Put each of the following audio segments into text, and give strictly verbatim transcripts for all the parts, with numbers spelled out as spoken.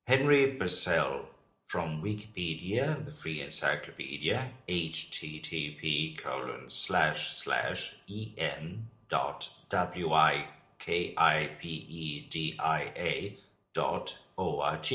Henry Purcell, from Wikipedia, the free encyclopedia, http colon slash slash en dot wikipedia dot org.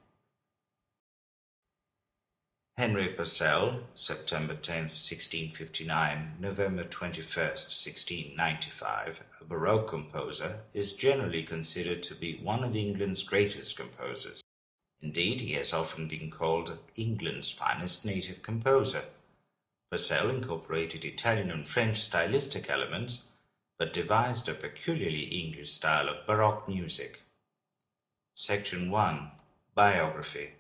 Henry Purcell, September tenth, sixteen fifty-nine, November twenty-first, sixteen ninety-five, a Baroque composer, is generally considered to be one of England's greatest composers. Indeed, he has often been called England's finest native composer. Purcell incorporated Italian and French stylistic elements, but devised a peculiarly English style of Baroque music. Section one. Biography.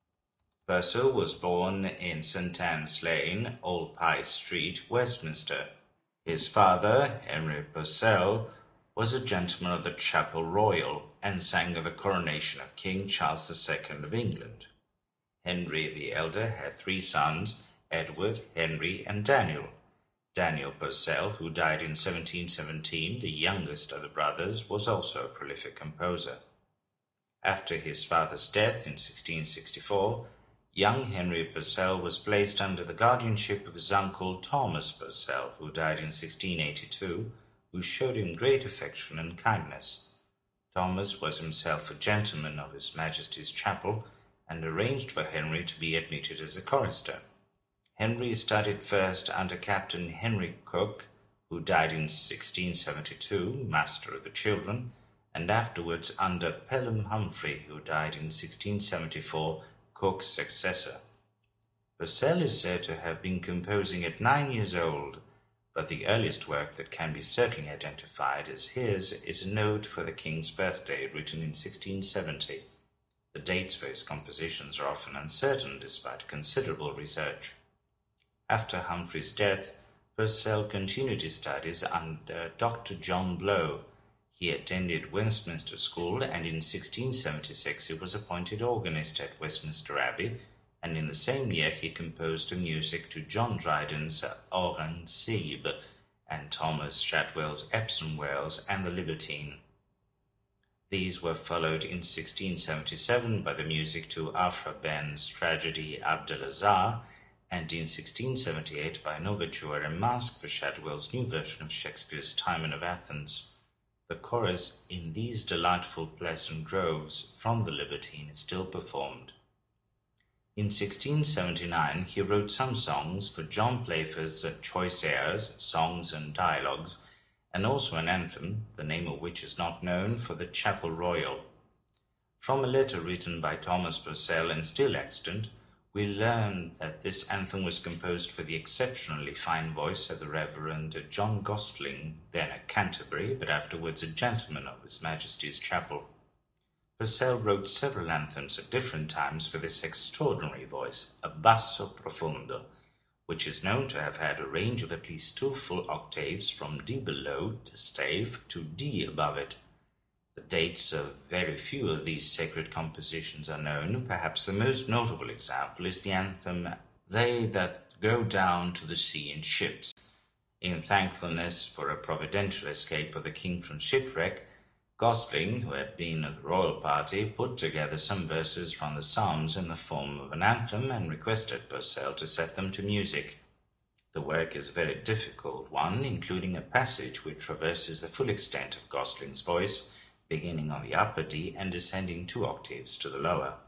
Purcell was born in St Anne's Lane, Old Pye Street, Westminster. His father, Henry Purcell, was a gentleman of the Chapel Royal and sang at the coronation of King Charles the Second of England. Henry the elder had three sons, Edward, Henry, and Daniel. Daniel Purcell, who died in seventeen seventeen, the youngest of the brothers, was also a prolific composer. After his father's death in sixteen sixty-four, young Henry Purcell was placed under the guardianship of his uncle Thomas Purcell, who died in sixteen eighty-two, who showed him great affection and kindness. Thomas was himself a gentleman of His Majesty's Chapel, and arranged for Henry to be admitted as a chorister. Henry studied first under Captain Henry Cooke, who died in sixteen seventy-two, master of the children, and afterwards under Pelham Humphrey, who died in sixteen seventy-four, Cooke's successor. Purcell is said to have been composing at nine years old, but the earliest work that can be certainly identified as his is a note for the King's birthday written in sixteen seventy. The dates for his compositions are often uncertain despite considerable research. After Humphrey's death, Purcell continued his studies under Doctor John Blow. He attended Westminster School, and in sixteen seventy-six he was appointed organist at Westminster Abbey, and in the same year he composed the music to John Dryden's Aurangzebe and Thomas Shadwell's Epsom Wells and the Libertine. These were followed in sixteen seventy-seven by the music to Afra Ben's tragedy Abdelazar, and in sixteen seventy-eight by an overture and masque for Shadwell's new version of Shakespeare's Timon of Athens. The chorus, "In These Delightful Pleasant Groves," from the Libertine, is still performed. In sixteen seventy-nine he wrote some songs for John Playfair's Choice Airs, Songs and Dialogues, and also an anthem, the name of which is not known, for the Chapel Royal. From a letter written by Thomas Purcell and still extant, we learn that this anthem was composed for the exceptionally fine voice of the Reverend John Gostling, then at Canterbury, but afterwards a gentleman of His Majesty's Chapel. Purcell wrote several anthems at different times for this extraordinary voice, a basso profondo, which is known to have had a range of at least two full octaves from D below the stave to D above it. The dates of very few of these sacred compositions are known. Perhaps the most notable example is the anthem, "They that go down to the sea in ships." In thankfulness for a providential escape of the king from shipwreck, Gostling, who had been of the royal party, put together some verses from the Psalms in the form of an anthem and requested Purcell to set them to music. The work is a very difficult one, including a passage which traverses the full extent of Gosling's voice, beginning on the upper D and descending two octaves to the lower.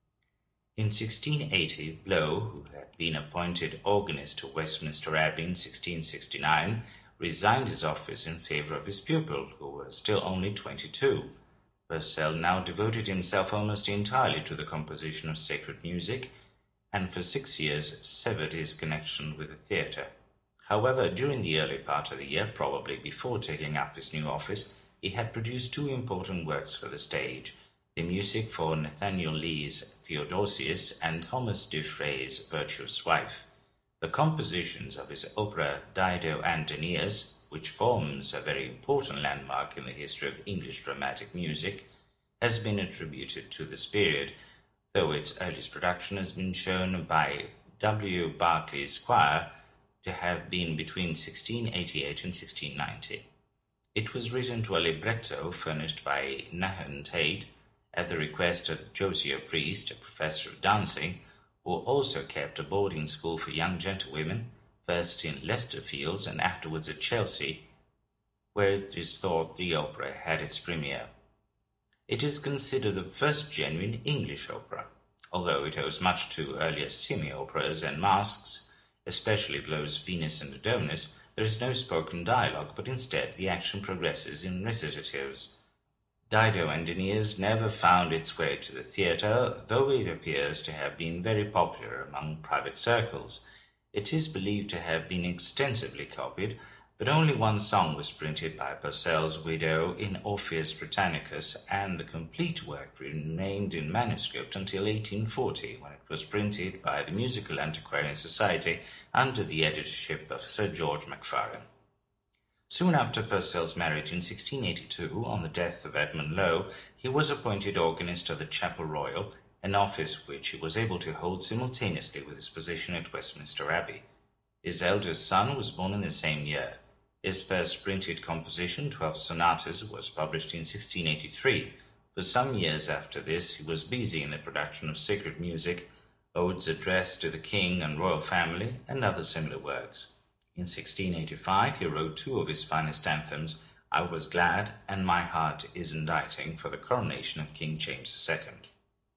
In sixteen eighty, Blow, who had been appointed organist to Westminster Abbey in sixteen sixty-nine, resigned his office in favour of his pupil, who was still only twenty-two. Purcell now devoted himself almost entirely to the composition of sacred music, and for six years severed his connection with the theatre. However, during the early part of the year, probably before taking up his new office, he had produced two important works for the stage, the music for Nathaniel Lee's Theodosius and Thomas de Frey's Virtuous Wife. The compositions of his opera Dido and Aeneas, which forms a very important landmark in the history of English dramatic music, has been attributed to this period, though its earliest production has been shown by W. Barclay Squire to have been between sixteen eighty-eight and sixteen ninety. It was written to a libretto furnished by Nahum Tate, at the request of Josiah Priest, a professor of dancing, who also kept a boarding school for young gentlewomen, first in Leicester Fields and afterwards at Chelsea, where it is thought the opera had its premiere. It is considered the first genuine English opera, although it owes much to earlier semi-operas and masques, especially those Venus and Adonis. There is no spoken dialogue, but instead the action progresses in recitatives. Dido and Aeneas never found its way to the theatre, though it appears to have been very popular among private circles. It is believed to have been extensively copied, but only one song was printed by Purcell's widow in Orpheus Britannicus, and the complete work remained in manuscript until eighteen forty, when it was printed by the Musical Antiquarian Society under the editorship of Sir George Macfarlane. Soon after Purcell's marriage in sixteen eighty-two, on the death of Edmund Lowe, he was appointed organist of the Chapel Royal, an office which he was able to hold simultaneously with his position at Westminster Abbey. His eldest son was born in the same year. His first printed composition, Twelve Sonatas, was published in sixteen eighty-three. For some years after this, he was busy in the production of sacred music, odes addressed to the king and royal family, and other similar works. In sixteen eighty-five, he wrote two of his finest anthems, I Was Glad and My Heart Is Inditing, for the coronation of King James the Second.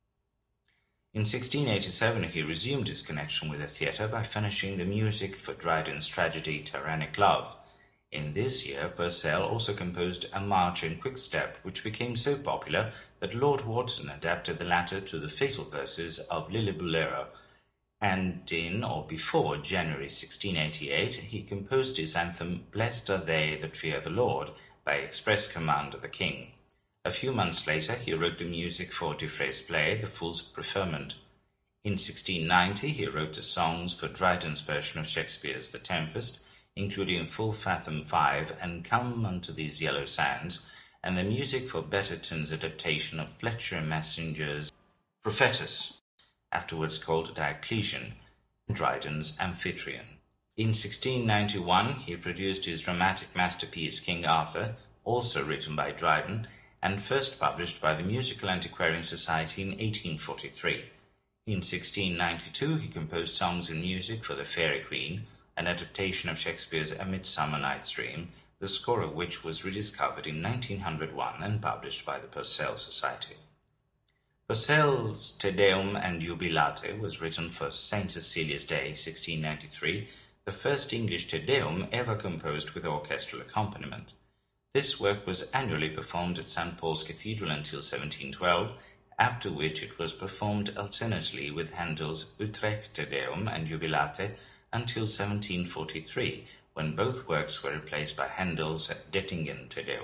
In sixteen eighty-seven, he resumed his connection with the theatre by furnishing the music for Dryden's tragedy Tyrannic Love. In this year, Purcell also composed a march in quick step, which became so popular that Lord Watson adapted the latter to the fatal verses of Lillibullero, and in or before January sixteen eighty-eight, he composed his anthem Blessed Are They That Fear the Lord, by express command of the king. A few months later, he wrote the music for Dufresne's play The Fool's Preferment. In sixteen ninety, he wrote the songs for Dryden's version of Shakespeare's The Tempest, including Full Fathom Five and Come Unto These Yellow Sands, and the music for Betterton's adaptation of Fletcher Massinger's Prophetess, afterwards called Diocletian, and Dryden's Amphitryon. In sixteen ninety-one, he produced his dramatic masterpiece King Arthur, also written by Dryden, and first published by the Musical Antiquarian Society in eighteen forty-three. In sixteen ninety-two, he composed songs and music for The Fairy Queen, an adaptation of Shakespeare's A Midsummer Night's Dream, the score of which was rediscovered in nineteen oh one and published by the Purcell Society. Purcell's Te Deum and Jubilate was written for Saint Cecilia's Day, sixteen ninety-three, the first English Te Deum ever composed with orchestral accompaniment. This work was annually performed at Saint Paul's Cathedral until seventeen twelve, after which it was performed alternately with Handel's Utrecht Te Deum and Jubilate until seventeen forty-three, when both works were replaced by Handel's Dettingen Te Deum.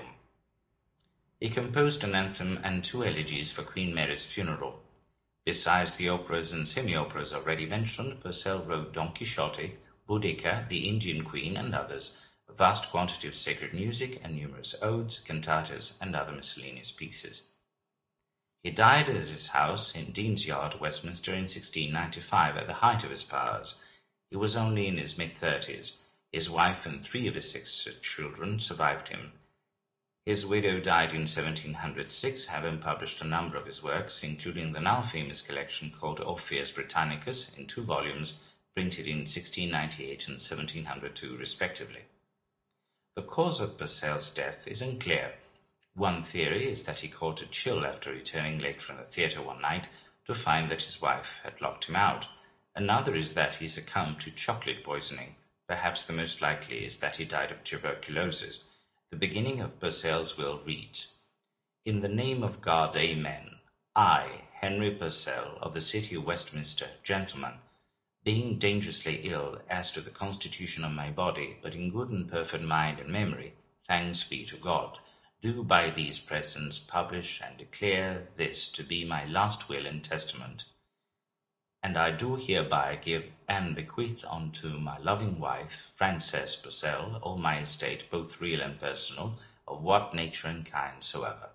He composed an anthem and two elegies for Queen Mary's funeral. Besides the operas and semi-operas already mentioned, Purcell wrote Don Quixote, Boudica, the Indian Queen, and others, a vast quantity of sacred music and numerous odes, cantatas, and other miscellaneous pieces. He died at his house in Dean's Yard, Westminster, in sixteen ninety-five, at the height of his powers. He was only in his mid-thirties. His wife and three of his six children survived him. His widow died in seventeen oh six, having published a number of his works, including the now famous collection called Orpheus Britannicus in two volumes, printed in sixteen ninety-eight and seventeen oh two respectively. The cause of Purcell's death is unclear. One theory is that he caught a chill after returning late from the theatre one night to find that his wife had locked him out. Another is that he succumbed to chocolate poisoning. Perhaps the most likely is that he died of tuberculosis. The beginning of Purcell's will reads, In the name of God, Amen. I, Henry Purcell, of the city of Westminster, gentleman, being dangerously ill as to the constitution of my body, but in good and perfect mind and memory, thanks be to God, do by these presents publish and declare this to be my last will and testament. And I do hereby give and bequeath unto my loving wife, Frances Purcell, all my estate, both real and personal, of what nature and kind soever.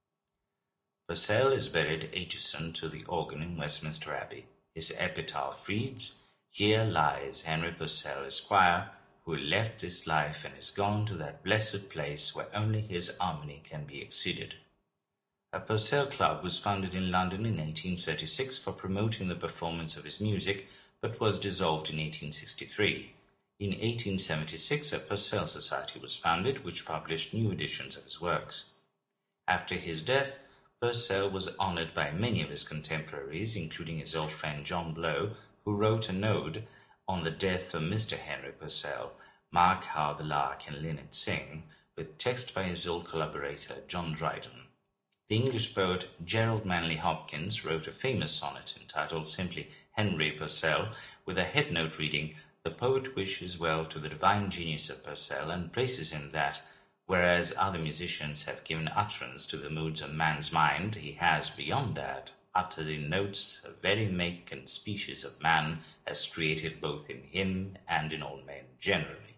Purcell is buried adjacent to the organ in Westminster Abbey. His epitaph reads, Here lies Henry Purcell, Esquire, who left this life and is gone to that blessed place where only his harmony can be exceeded. A Purcell Club was founded in London in eighteen thirty-six for promoting the performance of his music, but was dissolved in eighteen sixty-three. In eighteen seventy-six, a Purcell Society was founded, which published new editions of his works. After his death, Purcell was honoured by many of his contemporaries, including his old friend John Blow, who wrote an ode on the death of Mister Henry Purcell, Mark How the Lark and Linnet Sing, with text by his old collaborator John Dryden. The English poet Gerald Manley Hopkins wrote a famous sonnet entitled simply Henry Purcell, with a headnote reading, "The poet wishes well to the divine genius of Purcell and praises him that, whereas other musicians have given utterance to the moods of man's mind, he has, beyond that, uttered in notes the very make and species of man as created both in him and in all men generally."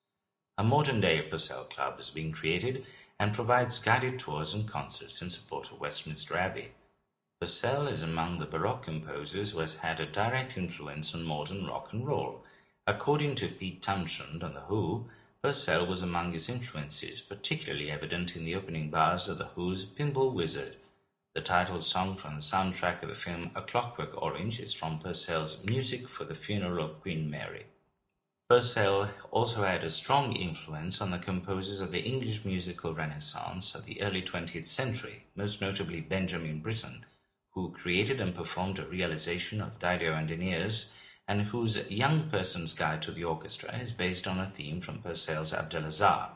A modern-day Purcell Club is being created and provides guided tours and concerts in support of Westminster Abbey. Purcell is among the Baroque composers who has had a direct influence on modern rock and roll. According to Pete Townshend on The Who, Purcell was among his influences, particularly evident in the opening bars of The Who's Pinball Wizard. The title song from the soundtrack of the film A Clockwork Orange is from Purcell's Music for the Funeral of Queen Mary. Purcell also had a strong influence on the composers of the English musical renaissance of the early twentieth century, most notably Benjamin Britten, who created and performed a realization of Dido and Aeneas, and whose Young Person's Guide to the Orchestra is based on a theme from Purcell's Abdelazar.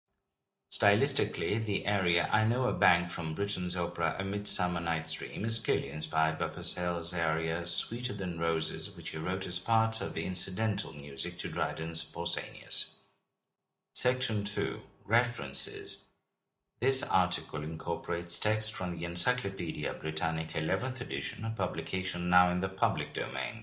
Stylistically, the aria I Know a Bank from Britten's opera A Midsummer Night's Dream is clearly inspired by Purcell's aria Sweeter Than Roses, which he wrote as part of the incidental music to Dryden's Pausanias. Section two. References. This article incorporates text from the Encyclopaedia Britannica eleventh edition, a publication now in the public domain.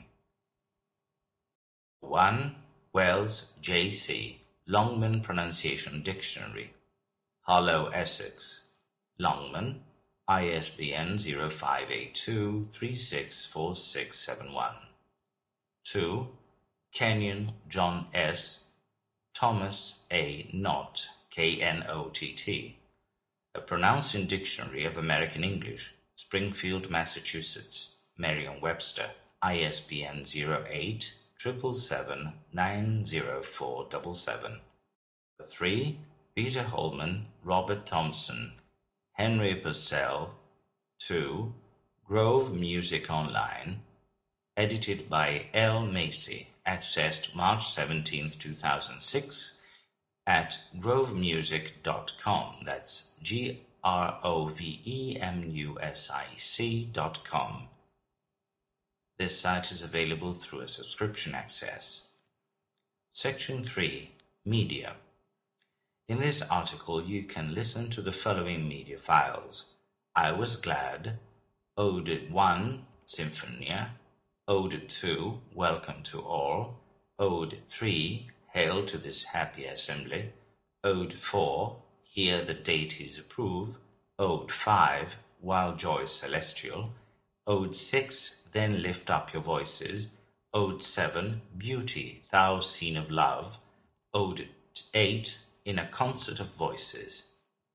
one. Wells, J C Longman Pronunciation Dictionary. Harlow, Essex. Longman, I S B N zero five eight two three six four six seven one. two. Kenyon, John S. Thomas A. Knott, K N O T T. A Pronouncing Dictionary of American English, Springfield, Massachusetts. Merriam-Webster, I S B N zero eight seven seven seven nine zero four seven seven. three. Peter Holman, Robert Thompson, Henry Purcell. two. Grove Music Online, edited by L. Macy, accessed March seventeenth, two thousand six, at grove music dot com. That's G R O V E M U S I C dot com. This site is available through a subscription access. Section three. Media. In this article, you can listen to the following media files: I Was Glad, Ode one, Symphonia, Ode two, Welcome to All, Ode three, Hail to this Happy Assembly, Ode four, Hear the Deities Approve, Ode five, While Joy Celestial, Ode six, Then Lift Up Your Voices, Ode seven, Beauty, Thou Scene of Love, Ode eight, In a Concert of Voices.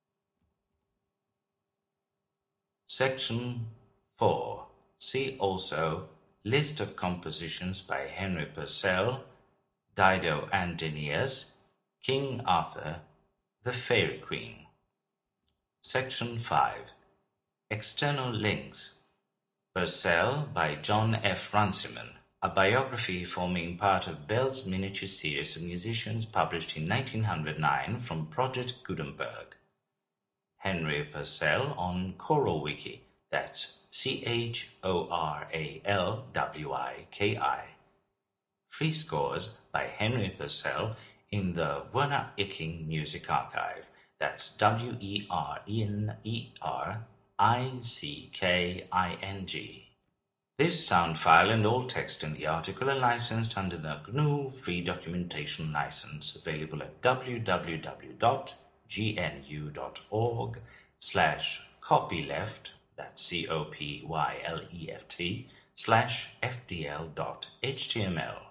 Section four. See also List of compositions by Henry Purcell, Dido and Aeneas, King Arthur, The Fairy Queen. Section five. External links. Purcell by John F. Runciman, a biography forming part of Bell's miniature series of musicians published in nineteen oh nine from Project Gutenberg. Henry Purcell on Choral Wiki, that's C H O R A L W I K I. Free scores by Henry Purcell in the Werner Icking Music Archive, that's W E R N E R I C K I N G. This sound file and all text in the article are licensed under the G N U Free Documentation License, available at www dot gnu.org slash copyleft, that's C O P Y L E F T, slash fdl dot html.